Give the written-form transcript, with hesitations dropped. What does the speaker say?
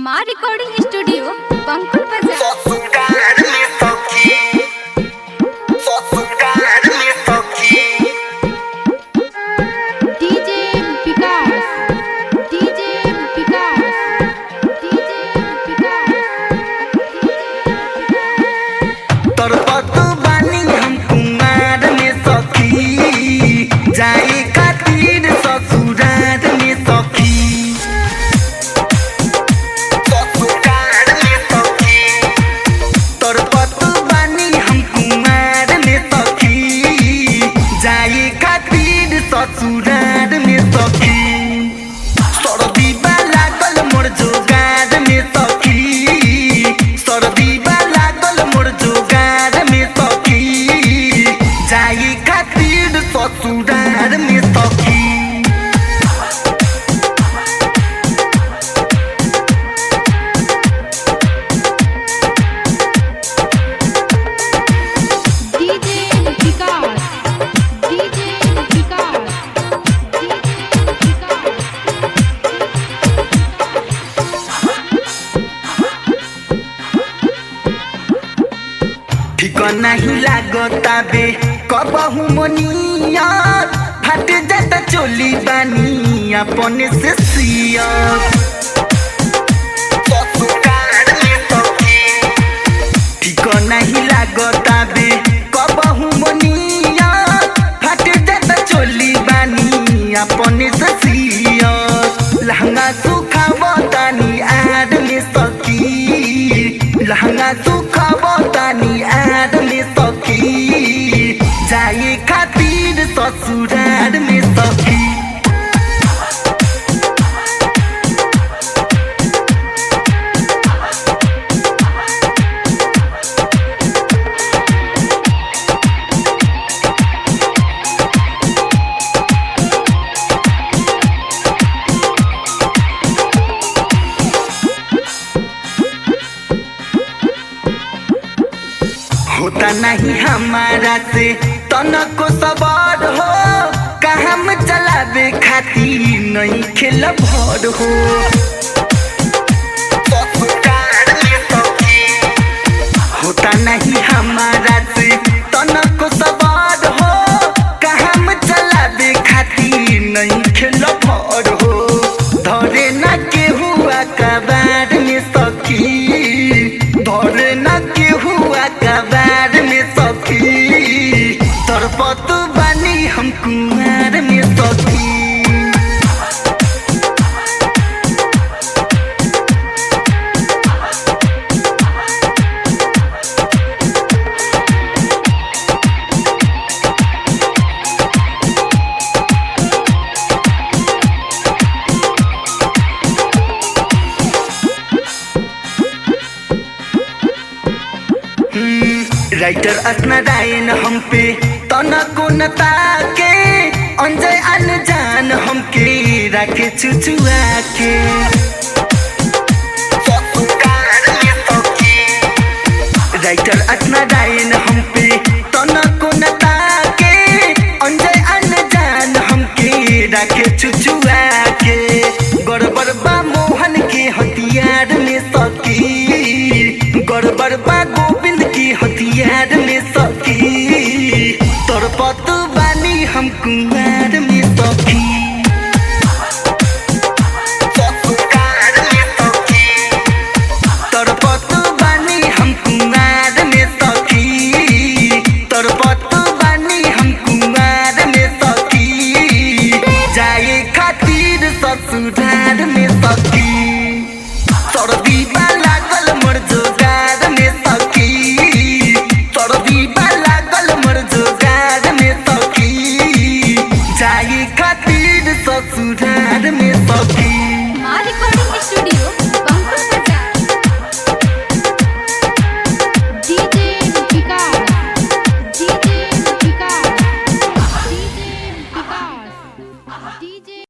माँ recording studio बंकुल बाजार। ससुराल में सखी, ससुराल में सखी। DJ Vikas, DJ Vikas, DJ Vikas. तरपत बानी हम कुमार में सखी, जाए खातिर ससुराल में सखी। ससुराल में सखी, तरपत बानी हम कुमार में सखी, जाए खातिर ससुराल में सखी। सरदी बा लागल मोर जोगार में सखी, सरदी बा लागल मोर जोगार में सखी, जाए खातिर ससुराल में सखी। DJ Vikas, DJ Vikas, DJ Vikas. ठीक नहीं लागता बे कबहू मोनिया, फट जाता चोली बानी अपने से सिया। ससुराल में सखी, ठीक नहीं लागता बे कबहू मोनिया, फट जाता चोली बानी अपने से सिया। लहंगा सुखावतानी आड़ में सखी, लहंगा सुखावतानी आड़ में सखी, जाए खातिर ससुराल में सखी। होता नहीं हमारा से तनको सवार हो, काम चलावे खातिर नहीं खेल भर हो। ससुराल में सखी, होता नहीं हमारा से तनको सवार हो, काम चलावे खातिर नहीं खेल भर हो। धरे न केहू कबार में सखी, धरे न केहू कबार में सखी, तरपत बानी हम कुमार में सखी। राइटर असनारायण हम पे तनको नता के, अंजय अनजान हमके राखे छुछुआ के। ससुराल में सखी, राइटर